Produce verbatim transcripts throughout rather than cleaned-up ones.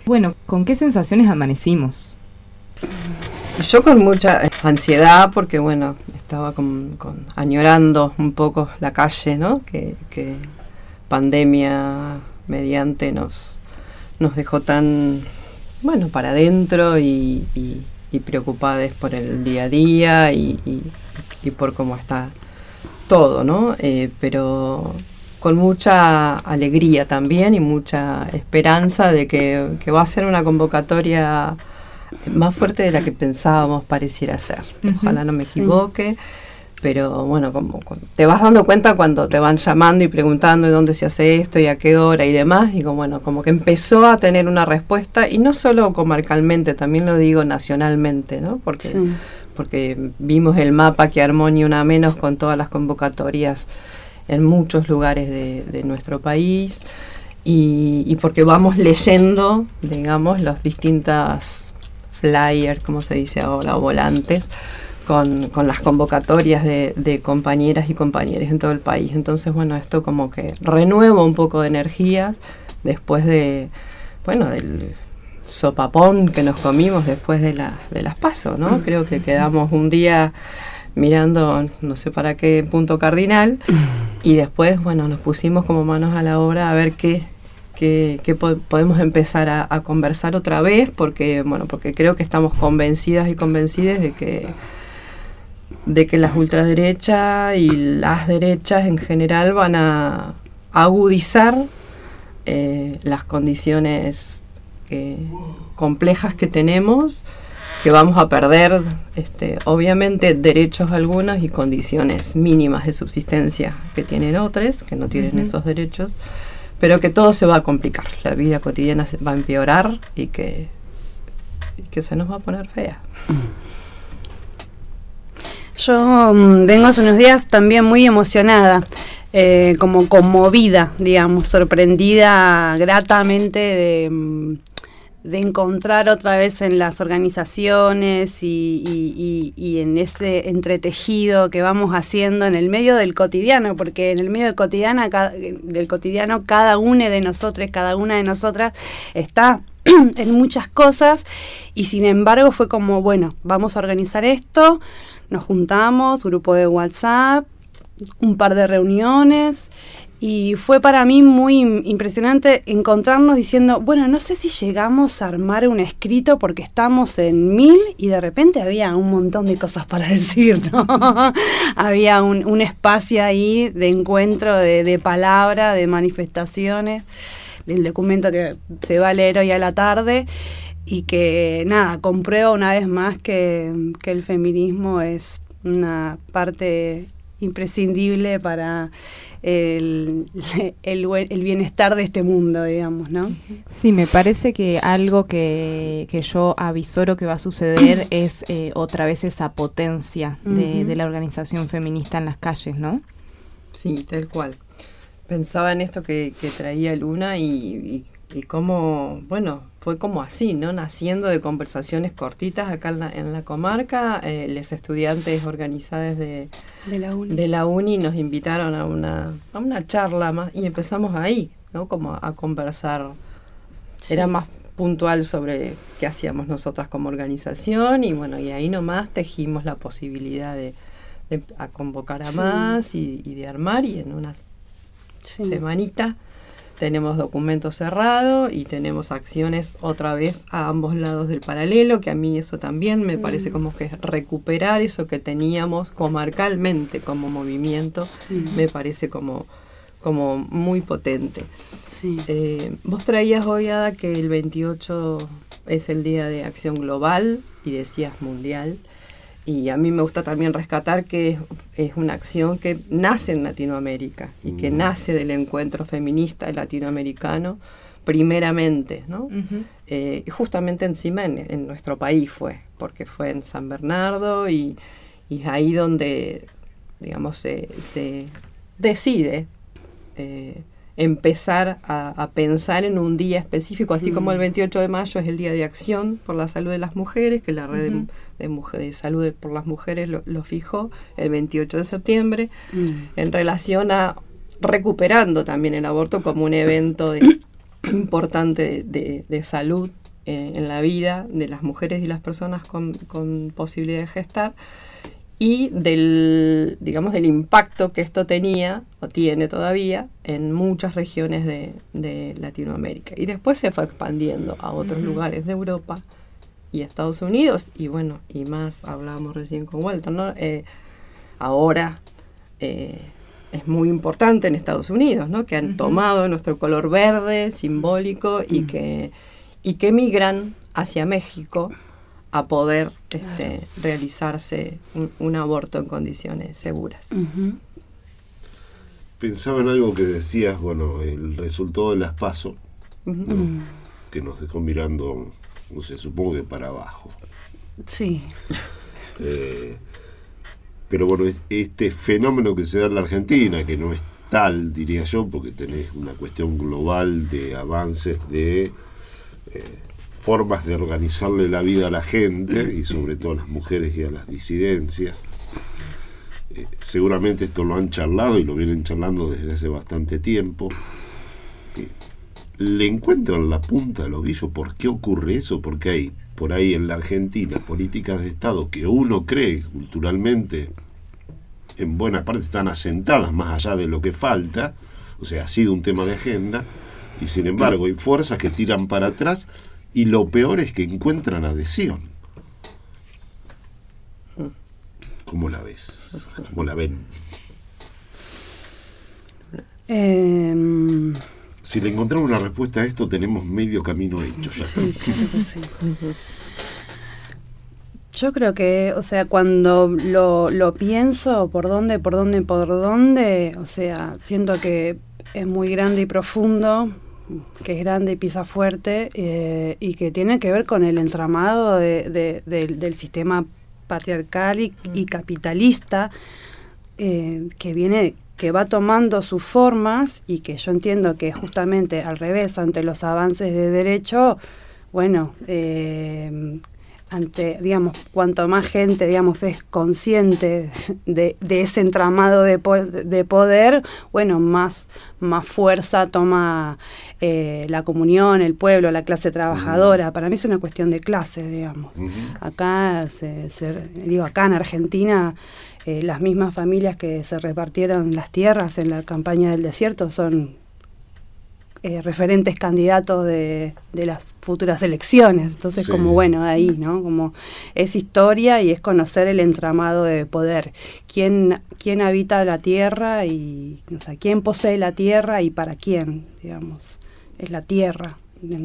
Bueno, ¿con qué sensaciones amanecimos? Yo con mucha ansiedad porque, bueno, estaba con, con añorando un poco la calle, ¿no? Que, que pandemia mediante nos, nos dejó tan, bueno, para adentro y, y, y preocupados por el día a día y, y, y por cómo está todo, ¿no? Eh, pero con mucha alegría también y mucha esperanza de que, que va a ser una convocatoria más fuerte de la que pensábamos pareciera ser. Uh-huh. Ojalá no me sí. equivoque, pero bueno, como, como te vas dando cuenta cuando te van llamando y preguntando de dónde se hace esto y a qué hora y demás, y como, bueno, como que empezó a tener una respuesta, y no solo comarcalmente, también lo digo nacionalmente, ¿no? Porque, sí. porque vimos el mapa que armó Ni Una Menos con todas las convocatorias en muchos lugares de, de nuestro país, y, y porque vamos leyendo, digamos, las distintas flyers, como se dice ahora, o volantes, con, con las convocatorias de, de compañeras y compañeros en todo el país. Entonces, bueno, esto como que renueva un poco de energía después de, bueno, del sopapón que nos comimos después de, la, de las PASO, ¿no? Creo que quedamos un día mirando, no sé para qué punto cardinal, y después, bueno, nos pusimos como manos a la obra a ver qué que, que po- podemos empezar a, a conversar otra vez, porque, bueno, porque creo que estamos convencidas y convencidas de que de que las ultraderechas y las derechas en general van a agudizar eh, las condiciones que, complejas que tenemos, que vamos a perder, este, obviamente, derechos algunos y condiciones mínimas de subsistencia que tienen otros, que no tienen uh-huh. esos derechos, pero que todo se va a complicar, la vida cotidiana se va a empeorar y que, y que se nos va a poner fea. Yo um, vengo hace unos días también muy emocionada, eh, como conmovida, digamos, sorprendida gratamente de, de encontrar otra vez en las organizaciones y, y, y, y en ese entretejido que vamos haciendo en el medio del cotidiano, porque en el medio del cotidiano, cada, del cotidiano cada una de nosotros, cada una de nosotras está en muchas cosas, y sin embargo fue como, bueno, vamos a organizar esto, nos juntamos, grupo de WhatsApp, un par de reuniones, y fue para mí muy impresionante encontrarnos diciendo, bueno, no sé si llegamos a armar un escrito porque estamos en mil, y de repente había un montón de cosas para decir, ¿no? Había un, un espacio ahí de encuentro, de, de palabra, de manifestaciones, del documento que se va a leer hoy a la tarde, y que, nada, comprueba una vez más que, que el feminismo es una parte imprescindible para el, el, el bienestar de este mundo, digamos, ¿no? Sí, me parece que algo que, que yo avisoro que va a suceder es eh, otra vez esa potencia de, uh-huh. de la organización feminista en las calles, ¿no? Sí, tal cual. Pensaba en esto que, que traía Luna y, y, y cómo, bueno, fue como así, ¿no? Naciendo de conversaciones cortitas acá en la, en la comarca, eh, los estudiantes organizados de, de, la uni. de la uni nos invitaron a una, a una charla más, y empezamos ahí, ¿no? Como a, a conversar. Sí. Era más puntual sobre qué hacíamos nosotras como organización, y bueno, y ahí nomás tejimos la posibilidad de, de a convocar a sí. más y, y de armar, y en unas sí. semanitas tenemos documentos cerrados y tenemos acciones otra vez a ambos lados del paralelo, que a mí eso también me mm. parece como que es recuperar eso que teníamos comarcalmente como movimiento, mm. me parece como, como muy potente. Sí. Eh, vos traías hoy, Ada, que el veintiocho es el Día de Acción Global y decías mundial. Y a mí me gusta también rescatar que es, es una acción que nace en Latinoamérica y que nace del encuentro feminista latinoamericano primeramente, ¿no? Uh-huh. Eh, justamente encima en, en nuestro país fue, porque fue en San Bernardo, y, y es ahí donde, digamos, se, se decide eh, empezar a, a pensar en un día específico, así mm. como el veintiocho de mayo es el Día de Acción por la Salud de las Mujeres, que la Red uh-huh. de, de, mujer, de Salud por las Mujeres lo, lo fijó el veintiocho de septiembre, mm. en relación a recuperando también el aborto como un evento de, importante de, de, de salud eh, en la vida de las mujeres y las personas con, con posibilidad de gestar, y del, digamos, del impacto que esto tenía o tiene todavía en muchas regiones de, de Latinoamérica. Y después se fue expandiendo a otros uh-huh. lugares de Europa y Estados Unidos, y bueno, y más, hablábamos recién con Walter, ¿no? Eh, ahora eh, es muy importante en Estados Unidos, ¿no? Que han uh-huh. tomado nuestro color verde simbólico uh-huh. y que, y que migran hacia México a poder este, claro. realizarse un, un aborto en condiciones seguras. Uh-huh. Pensaba en algo que decías, bueno, el resultado de las PASO, uh-huh. ¿no? Que nos dejó mirando, no sé, supongo que para abajo. Sí. Eh, pero bueno, este fenómeno que se da en la Argentina, que no es tal, diría yo, porque tenés una cuestión global de avances de... Eh, formas de organizarle la vida a la gente, y sobre todo a las mujeres y a las disidencias. Eh, seguramente esto lo han charlado y lo vienen charlando desde hace bastante tiempo. Eh, ¿Le encuentran la punta del ovillo? ¿Por qué ocurre eso? Porque hay por ahí en la Argentina políticas de Estado que uno cree culturalmente en buena parte están asentadas más allá de lo que falta, o sea, ha sido un tema de agenda, y sin embargo hay fuerzas que tiran para atrás. Y lo peor es que encuentran adhesión. ¿Cómo la ves? ¿Cómo la ven? Eh, si le encontramos una respuesta a esto, tenemos medio camino hecho ya. Sí, claro que sí. Yo creo que, o sea, cuando lo, lo pienso, por dónde, por dónde, por dónde, o sea, siento que es muy grande y profundo, que es grande y pisa fuerte, eh, y que tiene que ver con el entramado de, de, de, del sistema patriarcal y, y capitalista, eh, que viene, que va tomando sus formas, y que yo entiendo que justamente al revés, ante los avances de derecho, bueno, eh, ante, digamos, cuanto más gente, digamos, es consciente de, de ese entramado de, po de poder, bueno, más, más fuerza toma eh, la comunión, el pueblo, la clase trabajadora. Uh-huh. Para mí es una cuestión de clases, digamos. Uh-huh. Acá, se, se, digo, acá en Argentina, eh, las mismas familias que se repartieron las tierras en la campaña del desierto son Eh, referentes candidatos de, de las futuras elecciones. Entonces, sí. como bueno, ahí, ¿no? Como es historia y es conocer el entramado de poder. ¿Quién, quién habita la tierra y, o sea, quién posee la tierra y para quién, digamos? Es la tierra.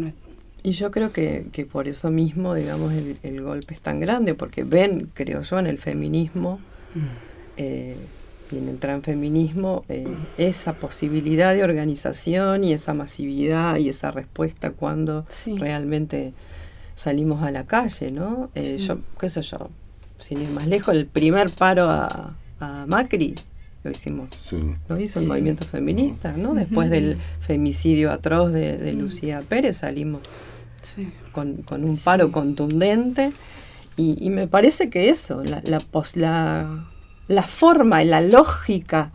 Y yo creo que, que por eso mismo, digamos, el, el golpe es tan grande, porque ven, creo yo, en el feminismo mm. eh, y en el transfeminismo, eh, esa posibilidad de organización y esa masividad y esa respuesta cuando sí. realmente salimos a la calle, ¿no? Eh, sí. Yo, qué sé yo, sin ir más lejos, el primer paro a, a Macri lo hicimos, sí. lo hizo el sí. movimiento feminista, ¿no? Después sí. del femicidio atroz de, de Lucía Pérez salimos sí. con, con un paro sí. contundente, y, y me parece que eso, la, la, pos, la la forma y la lógica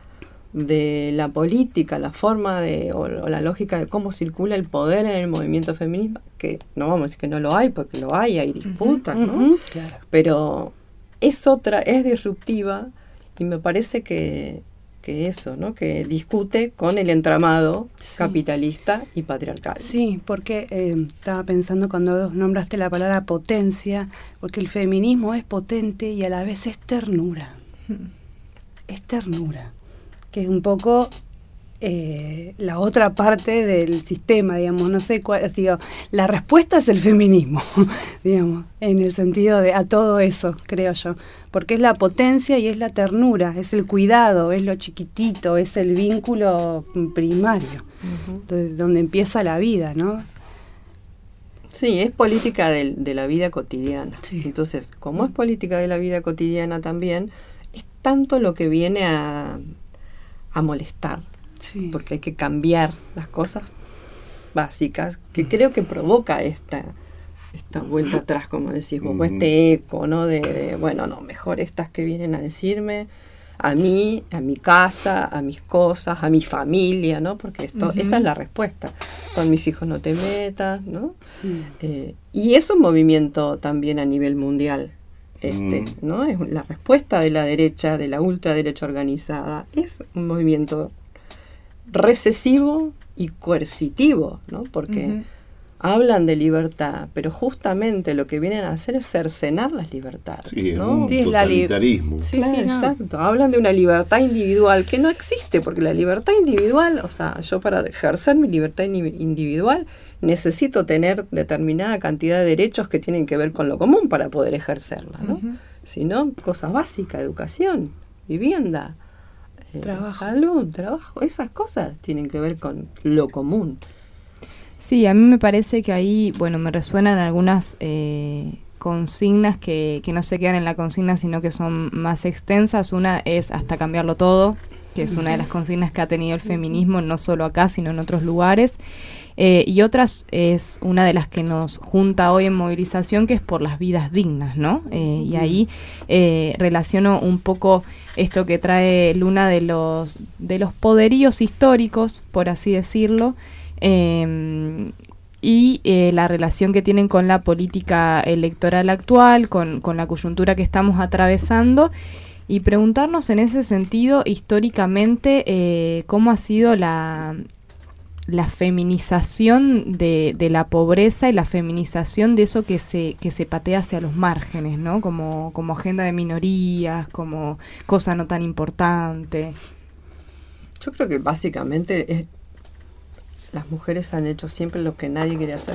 de la política, la forma de, o, o la lógica de cómo circula el poder en el movimiento feminista, que no vamos a decir que no lo hay, porque lo hay, hay disputas, uh-huh, ¿no? Uh-huh, claro. Pero es otra, es disruptiva, y me parece que, que eso, ¿no? Que discute con el entramado sí. capitalista y patriarcal. Sí, porque eh, estaba pensando cuando nombraste la palabra potencia, porque el feminismo es potente y a la vez es ternura. Es ternura, que es un poco eh, la otra parte del sistema, digamos, no sé cuál, digo, la respuesta es el feminismo, digamos, en el sentido de a todo eso, creo yo, porque es la potencia y es la ternura, es el cuidado, es lo chiquitito, es el vínculo primario, uh-huh. Entonces, donde empieza la vida, ¿no? Sí, es política de, de la vida cotidiana. Sí. Entonces, como es política de la vida cotidiana también, es tanto lo que viene a, a molestar, sí. porque hay que cambiar las cosas básicas, que creo que provoca esta, esta vuelta atrás, como decís vos, uh-huh. este eco, ¿no? De, de, bueno, no, mejor estas que vienen a decirme, a mí, a mi casa, a mis cosas, a mi familia, ¿no? Porque esto, uh-huh. esta es la respuesta. Con mis hijos no te metas, ¿no? Uh-huh. Eh, y es un movimiento también a nivel mundial, este, uh-huh. ¿no? Es la respuesta de la derecha, de la ultraderecha organizada, es un movimiento recesivo y coercitivo, ¿no? Porque uh-huh. hablan de libertad, pero justamente lo que vienen a hacer es cercenar las libertades. Sí, ¿no? un sí, totalitarismo. Sí, claro, sí, exacto. No. Hablan de una libertad individual que no existe, porque la libertad individual, o sea, yo para ejercer mi libertad individual necesito tener determinada cantidad de derechos que tienen que ver con lo común para poder ejercerla, ¿no? Uh-huh. Si no, cosas básicas, educación, vivienda, eh, trabajo. salud, trabajo, esas cosas tienen que ver con lo común. Sí, a mí me parece que ahí, bueno, me resuenan algunas eh, consignas que, que no se quedan en la consigna, sino que son más extensas. Una es hasta cambiarlo todo, que es una de las consignas que ha tenido el feminismo, no solo acá, sino en otros lugares. Eh, y otra es una de las que nos junta hoy en movilización, que es por las vidas dignas, ¿no? Eh, y ahí eh, relaciono un poco esto que trae Luna de los, de los poderíos históricos, por así decirlo, Eh, y eh, la relación que tienen con la política electoral actual, con, con la coyuntura que estamos atravesando, y preguntarnos en ese sentido históricamente eh, cómo ha sido la, la feminización de, de la pobreza y la feminización de eso que se, que se patea hacia los márgenes, ¿no? Como, como agenda de minorías, como cosa no tan importante. Yo creo que básicamente es las mujeres han hecho siempre lo que nadie quiere hacer.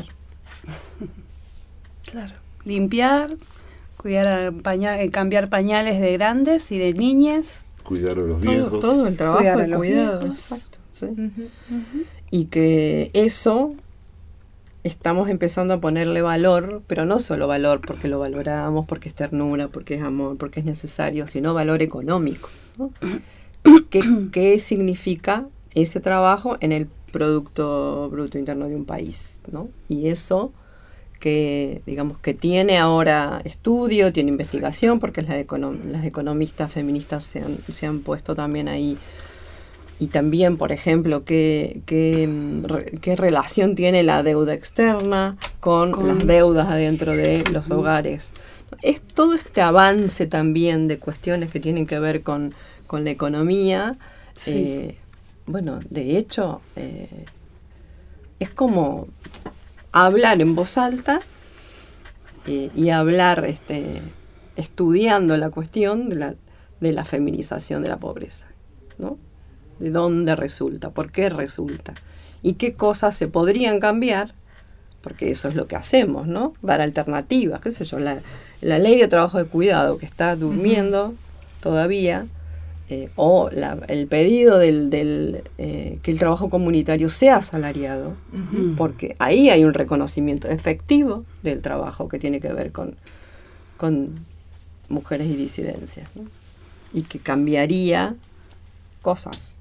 Claro. Limpiar, cuidar pañal, cambiar pañales de grandes y de niñas. Cuidar a los todo, viejos. Todo el trabajo cuidar de cuidado. Exacto. Sí. Uh-huh, uh-huh. Y que eso estamos empezando a ponerle valor, pero no solo valor porque lo valoramos, porque es ternura, porque es amor, porque es necesario, sino valor económico, ¿no? ¿Qué, qué significa ese trabajo en el Producto Bruto Interno de un país, ¿no? Y eso que, digamos, que tiene ahora estudio, tiene investigación, porque las, econom- las economistas feministas se han, se han puesto también ahí. Y también, por ejemplo, qué, qué, qué relación tiene la deuda externa con, con las deudas adentro de los hogares. Es todo este avance también de cuestiones que tienen que ver con, con la economía. Sí. Eh, Bueno, de hecho, eh, es como hablar en voz alta eh, y hablar este, estudiando la cuestión de la, de la feminización de la pobreza, ¿no? De dónde resulta, por qué resulta y qué cosas se podrían cambiar, porque eso es lo que hacemos, ¿no? Dar alternativas, qué sé yo, la, la ley de trabajo de cuidado que está durmiendo uh-huh. todavía. Eh, o la, el pedido del, del eh, que el trabajo comunitario sea asalariado, uh-huh. porque ahí hay un reconocimiento efectivo del trabajo que tiene que ver con, con mujeres y disidencias, ¿no? Y que cambiaría cosas,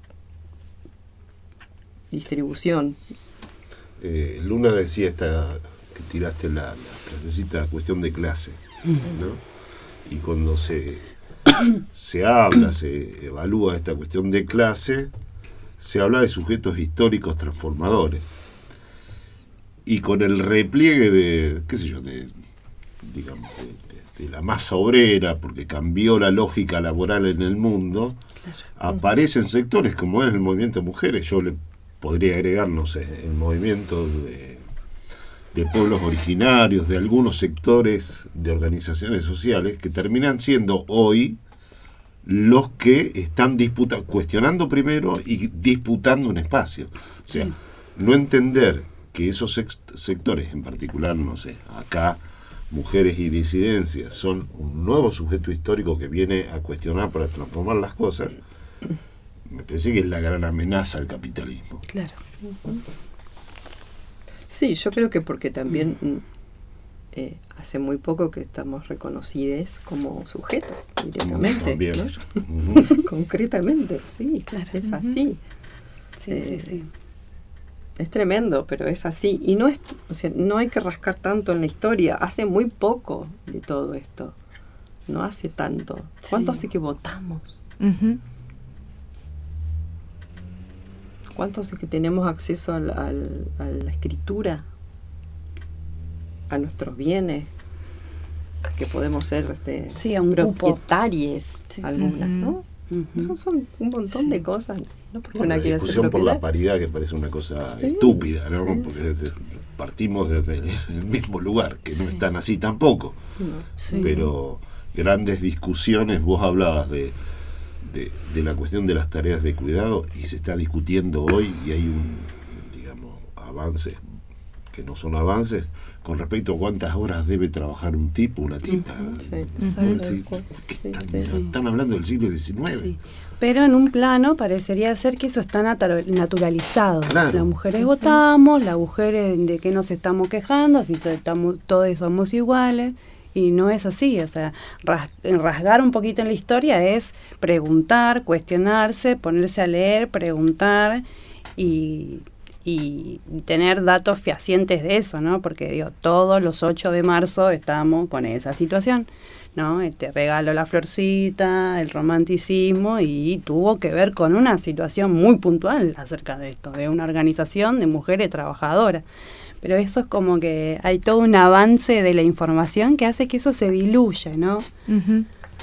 distribución. Eh, Luna decía esta que tiraste la, la frasecita, cuestión de clase, ¿no? Y cuando se se habla, se evalúa esta cuestión de clase, se habla de sujetos históricos transformadores. Y con el repliegue de, qué sé yo, de, digamos, de, de, de la masa obrera, porque cambió la lógica laboral en el mundo, claro. aparecen sectores como es el movimiento de mujeres. Yo le podría agregar, no sé, el movimiento de, de pueblos originarios, de algunos sectores de organizaciones sociales que terminan siendo hoy los que están disputando, cuestionando primero y disputando un espacio. O sea, sí. no entender que esos sex- sectores, en particular, no sé, acá, mujeres y disidencias, son un nuevo sujeto histórico que viene a cuestionar para transformar las cosas, me parece que es la gran amenaza al capitalismo. Claro. Uh-huh. Sí, yo creo que porque también eh, hace muy poco que estamos reconocidas como sujetos directamente. También. Claro. Uh-huh. Concretamente, sí, claro. es Uh-huh. así. Sí, eh, sí, sí. Es tremendo, pero es así. Y no es, o sea, no hay que rascar tanto en la historia. Hace muy poco de todo esto. No hace tanto. ¿Cuánto sí. hace que votamos? Uh-huh. ¿Cuántos es que tenemos acceso al, al, a la escritura? A nuestros bienes, que podemos ser este, sí, a un propietarios, sí, algunas, sí. ¿no? Uh-huh. Eso son un montón sí. de cosas. No porque bueno, una la discusión por la paridad, que parece una cosa sí. estúpida, ¿no? Sí, porque sí. partimos desde el mismo lugar, que no sí. están así tampoco. No. Sí. Pero grandes discusiones, vos hablabas de De, de la cuestión de las tareas de cuidado, y se está discutiendo hoy, y hay un, digamos, avances que no son avances con respecto a cuántas horas debe trabajar un tipo, una tipa. Sí, sí, sí, están, sí. están hablando del siglo diecinueve. Sí. Pero en un plano parecería ser que eso está naturalizado. Claro. Las mujeres uh-huh. votamos, las mujeres de qué nos estamos quejando, si estamos, todos somos iguales. Y no es así, o sea, ras, rasgar un poquito en la historia es preguntar, cuestionarse, ponerse a leer, preguntar y, y tener datos fehacientes de eso, ¿no? Porque, digo, todos los ocho de marzo estamos con esa situación, ¿no? Te regalo la florcita, el romanticismo, y tuvo que ver con una situación muy puntual acerca de esto, de una organización de mujeres trabajadoras. Pero eso es como que hay todo un avance de la información que hace que eso se diluya, ¿no? Uh-huh.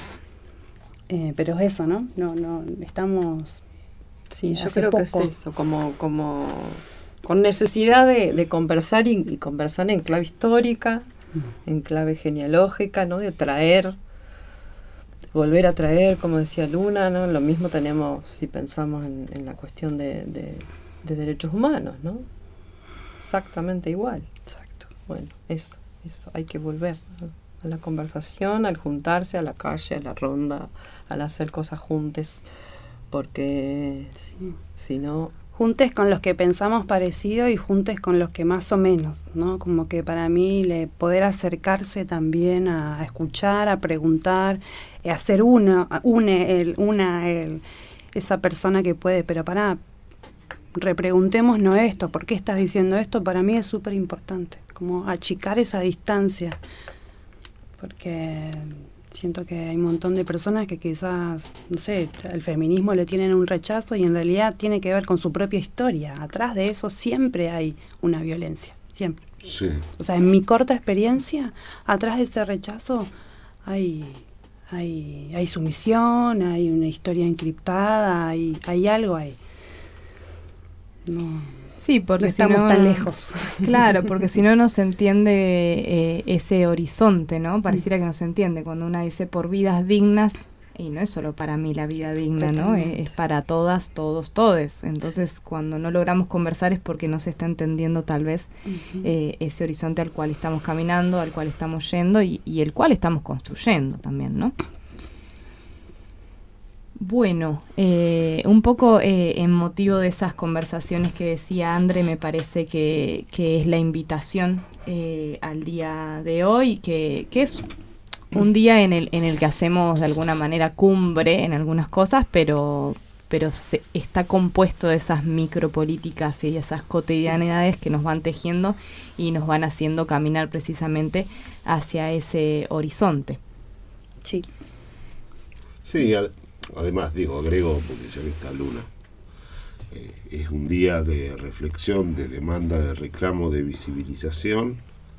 Eh, pero es eso, ¿no? No, no, estamos... Sí, yo creo poco. que es eso, como, como con necesidad de, de conversar y, y conversar en clave histórica, uh-huh. en clave genealógica, ¿no? De traer, de volver a traer, como decía Luna, ¿no? Lo mismo tenemos si pensamos en, en la cuestión de, de, de derechos humanos, ¿no? Exactamente igual. Exacto. Bueno, eso, eso, hay que volver a, a la conversación, al juntarse, a la calle, a la ronda, al hacer cosas juntes, porque sí. si no... Juntes con los que pensamos parecido y juntes con los que más o menos, ¿no? Como que para mí le, poder acercarse también a, a escuchar, a preguntar, a hacer uno, une el, una, el, esa persona que puede, pero para... repreguntémonos esto, ¿por qué estás diciendo esto? Para mí es súper importante, como achicar esa distancia, porque siento que hay un montón de personas que quizás, no sé, al feminismo le tienen un rechazo y en realidad tiene que ver con su propia historia. Atrás de eso siempre hay una violencia, siempre. Sí. O sea, en mi corta experiencia, atrás de ese rechazo hay... hay, hay sumisión, hay una historia encriptada, hay, hay algo ahí. No, sí, porque no estamos si no, tan lejos. Claro, porque si no no se entiende eh, ese horizonte, ¿no? Pareciera que no se entiende cuando una dice por vidas dignas, y no es solo para mí la vida digna, ¿no? Es, es para todas, todos, todes. Entonces, cuando no logramos conversar es porque no se está entendiendo tal vez uh-huh. eh, ese horizonte al cual estamos caminando, al cual estamos yendo y, y el cual estamos construyendo también, ¿no? Bueno, eh, un poco eh, en motivo de esas conversaciones que decía Andre, me parece que, que es la invitación eh, al día de hoy, que, que es un día en el, en el que hacemos de alguna manera cumbre en algunas cosas, pero, pero se, está compuesto de esas micropolíticas y esas cotidianidades que nos van tejiendo y nos van haciendo caminar precisamente hacia ese horizonte. Sí. Sí, al Además, digo, agrego, porque ya está Luna, eh, es un día de reflexión, de demanda, de reclamo, de visibilización,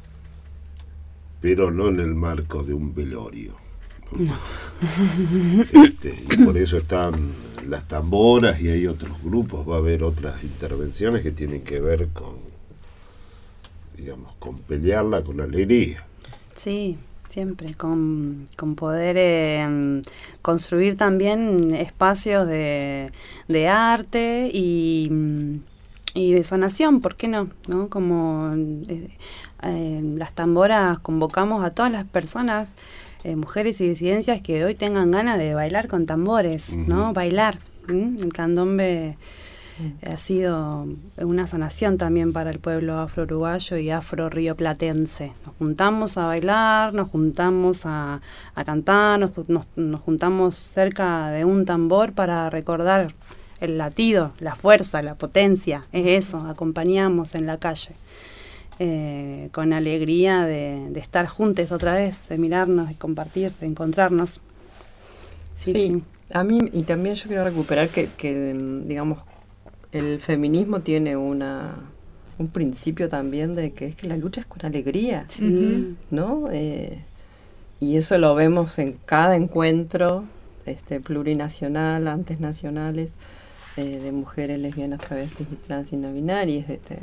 pero no en el marco de un velorio, ¿no? No. Este, y por eso están las tamboras y hay otros grupos, va a haber otras intervenciones que tienen que ver con, digamos, con pelearla con alegría. Sí. Siempre, con, con poder eh, construir también espacios de, de arte y, y de sanación, ¿por qué no? ¿No? Como eh, eh, las tamboras convocamos a todas las personas, eh, mujeres y disidencias que hoy tengan ganas de bailar con tambores, uh-huh. ¿no? Bailar. ¿Mm? El candombe uh-huh. ha sido una sanación también para el pueblo afro-uruguayo y afro-rioplatense. Nos juntamos a bailar, nos juntamos a, a cantar, nos, nos, nos juntamos cerca de un tambor para recordar el latido, la fuerza, la potencia. Es eso, acompañamos en la calle. Eh, con alegría de, de estar juntos otra vez, de mirarnos, de compartir, de encontrarnos. Sí, sí. A mí, y también yo quiero recuperar que, que digamos, el feminismo tiene una un principio también de que es que la lucha es con alegría, Sí. ¿no? Eh, y eso lo vemos en cada encuentro este, plurinacional, antes nacionales, eh, de mujeres lesbianas, travestis y trans y no binarias. Este,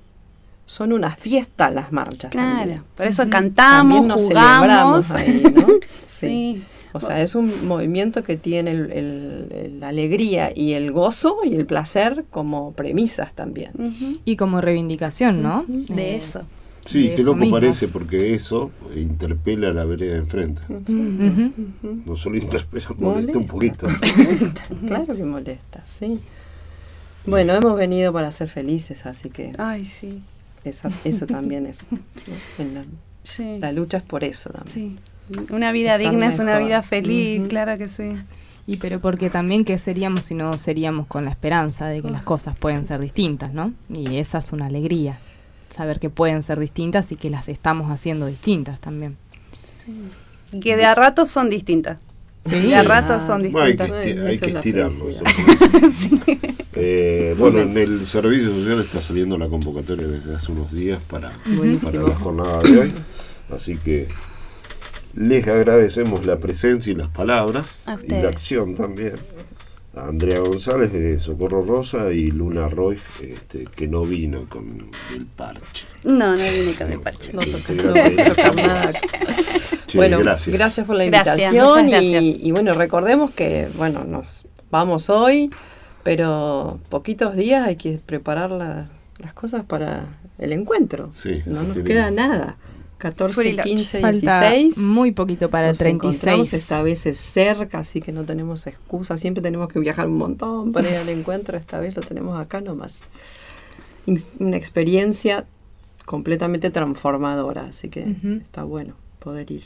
son una fiesta las marchas. Claro, también. por eso Ujú. cantamos, También nos jugamos. celebramos ahí, ¿no? Sí. Sí. O sea, es un movimiento que tiene el, el, el- la alegría y el gozo y el placer como premisas también. Ujú. Y como reivindicación, ¿no? De Eh, eso. Sí, de qué eso loco mismo. parece, porque eso interpela a la vereda de enfrente. Ujú. No solo interpela, molesta un poquito. Claro que molesta, sí. Bueno, hemos venido para ser felices, así que Ay, sí. esa- eso también es. ¿no? En la, Sí. la lucha es por eso también. Sí. Una vida Estar digna es una mejor. vida feliz, Ujú. claro que sí. Y pero porque también qué seríamos si no seríamos con la esperanza de que las cosas pueden ser distintas, ¿no? Y esa es una alegría, saber que pueden ser distintas y que las estamos haciendo distintas también. Que de a ratos son distintas. Sí. De a ratos son Bueno, hay que, distintas. esti- Ay, hay eso que es la estirarlo. felicidad. eso. Eh, bueno, en el Servicio Social está saliendo la convocatoria desde hace unos días para, para la jornada de hoy. Así que les agradecemos la presencia y las palabras A y ustedes. la acción también. A Andrea González de Socorro Rosa y Luna Roy, este, que no vino con el parche. No, no vine con el parche. No toca, no Integrante de toca esta nada. marcha. Che, Bueno, gracias. gracias. por la Gracias, invitación muchas y, gracias. y bueno, recordemos que bueno, nos vamos hoy, pero poquitos días hay que preparar la- las cosas para el encuentro. Sí, no sí, nos tiene- queda nada. catorce, Free lunch. quince, Falta dieciséis. muy poquito para el Nos treinta y encontramos, seis. esta vez es cerca, así que no tenemos excusa. Siempre tenemos que viajar un montón para ir al encuentro. Esta vez lo tenemos acá nomás. In- Una experiencia completamente transformadora, así que Ujú. está bueno poder ir.